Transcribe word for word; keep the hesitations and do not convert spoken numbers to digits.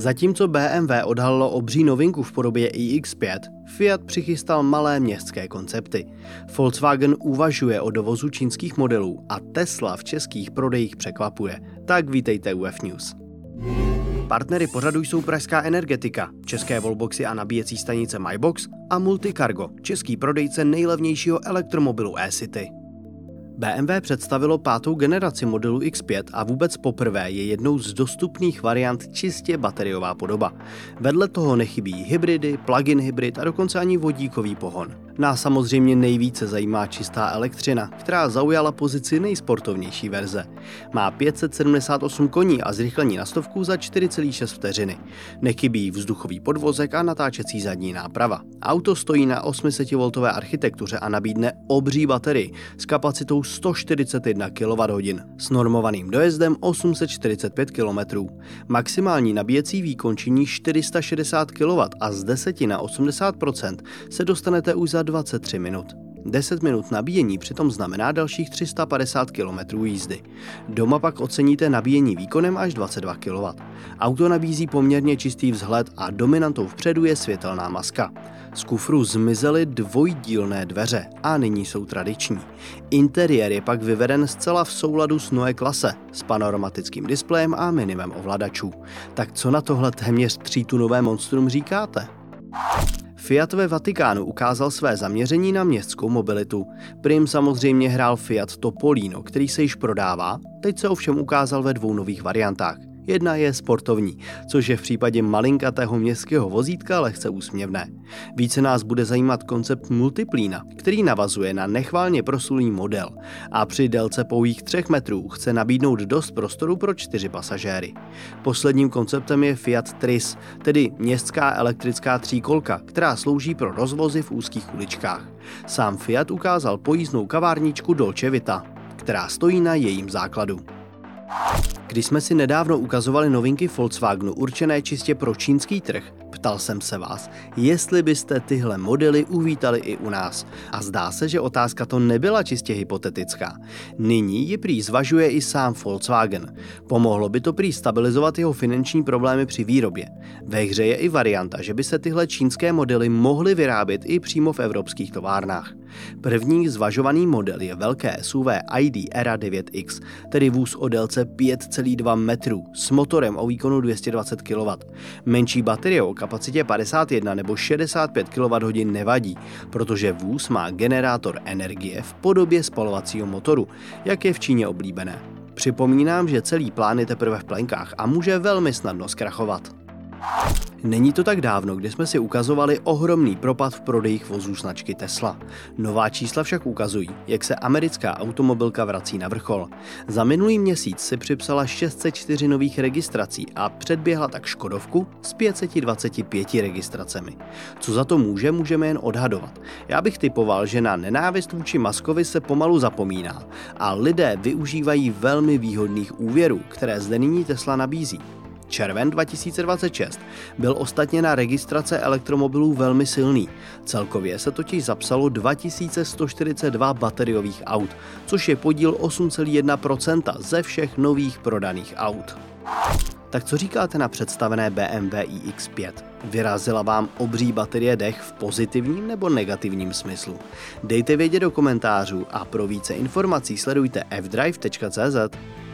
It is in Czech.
Zatímco B M W odhalilo obří novinku v podobě i X pět, Fiat přichystal malé městské koncepty. Volkswagen uvažuje o dovozu čínských modelů a Tesla v českých prodejích překvapuje. Tak vítejte u F-News. Partnery pořadu jsou Pražská Energetika, české wallboxy a nabíjecí stanice MyBox a Multicargo, český prodejce nejlevnějšího elektromobilu e-City. B M W představilo pátou generaci modelu X pět a vůbec poprvé je jednou z dostupných variant čistě bateriová podoba. Vedle toho nechybí hybridy, plug-in hybrid a dokonce ani vodíkový pohon. Nás samozřejmě nejvíce zajímá čistá elektřina, která zaujala pozici nejsportovnější verze. Má pět set sedmdesát osm koní a zrychlení na stovku za čtyři celé šest vteřiny. Nechybí vzduchový podvozek a natáčecí zadní náprava. Auto stojí na osm set voltové architektuře a nabídne obří baterii s kapacitou sto čtyřicet jedna kilowatthodin s normovaným dojezdem osm set čtyřicet pět kilometrů. Maximální nabíjecí výkon činí čtyři sta šedesát kilowattů a z deset na osmdesát procent se dostanete už za dvacet tři minut. deset minut nabíjení přitom znamená dalších tři sta padesát kilometrů jízdy. Doma pak oceníte nabíjení výkonem až dvacet dva kilowattů. Auto nabízí poměrně čistý vzhled a dominantou vpředu je světelná maska. Z kufru zmizely dvojdílné dveře a nyní jsou tradiční. Interiér je pak vyveden zcela v souladu s Neue Klasse, s panoramatickým displejem a minimem ovladačů. Tak co na tohle téměř třítunové monstrum říkáte? Fiat ve Vatikánu ukázal své zaměření na městskou mobilitu. Prim samozřejmě hrál Fiat Topolino, který se již prodává, teď se ovšem ukázal ve dvou nových variantách. Jedna je sportovní, což je v případě malinkatého městského vozítka lehce úsměvné. Více nás bude zajímat koncept Multiplína, který navazuje na nechvalně proslulý model a při délce pouhých třech metrů chce nabídnout dost prostoru pro čtyři pasažéry. Posledním konceptem je Fiat Tris, tedy městská elektrická tříkolka, která slouží pro rozvozy v úzkých uličkách. Sám Fiat ukázal pojízdnou kavárničku Dolce Vita, která stojí na jejím základu. Když jsme si nedávno ukazovali novinky Volkswagenu určené čistě pro čínský trh, ptal jsem se vás, jestli byste tyhle modely uvítali i u nás. A zdá se, že otázka to nebyla čistě hypotetická. Nyní ji prý zvažuje i sám Volkswagen. Pomohlo by to prý stabilizovat jeho finanční problémy při výrobě. Ve hře je i varianta, že by se tyhle čínské modely mohly vyrábět i přímo v evropských továrnách. První zvažovaný model je velké S U V I D Era devět X, tedy vůz o délce pět celá dva metrů s motorem o výkonu dvě stě dvacet kilowattů. Menší baterie o kapacitě padesát jedna nebo šedesát pět kilowatthodin nevadí, protože vůz má generátor energie v podobě spalovacího motoru, jak je v Číně oblíbené. Připomínám, že celý plán je teprve v plenkách a může velmi snadno zkrachovat. Není to tak dávno, kdy jsme si ukazovali ohromný propad v prodejích vozů značky Tesla. Nová čísla však ukazují, jak se americká automobilka vrací na vrchol. Za minulý měsíc si připsala šest set čtyři nových registrací a předběhla tak Škodovku s pět set dvacet pět registracemi. Co za to může, můžeme jen odhadovat. Já bych typoval, že na nenávist vůči Muskovi se pomalu zapomíná a lidé využívají velmi výhodných úvěrů, které zde nyní Tesla nabízí. Červen dva tisíce dvacet šest byl ostatně na registrace elektromobilů velmi silný. Celkově se totiž zapsalo dva tisíce sto čtyřicet dva bateriových aut, což je podíl osm celá jedna procenta ze všech nových prodaných aut. Tak co říkáte na představené B M W i X pět? Vyrazila vám obří baterie dech v pozitivním nebo negativním smyslu? Dejte vědět do komentářů a pro více informací sledujte f drive tečka cé zet.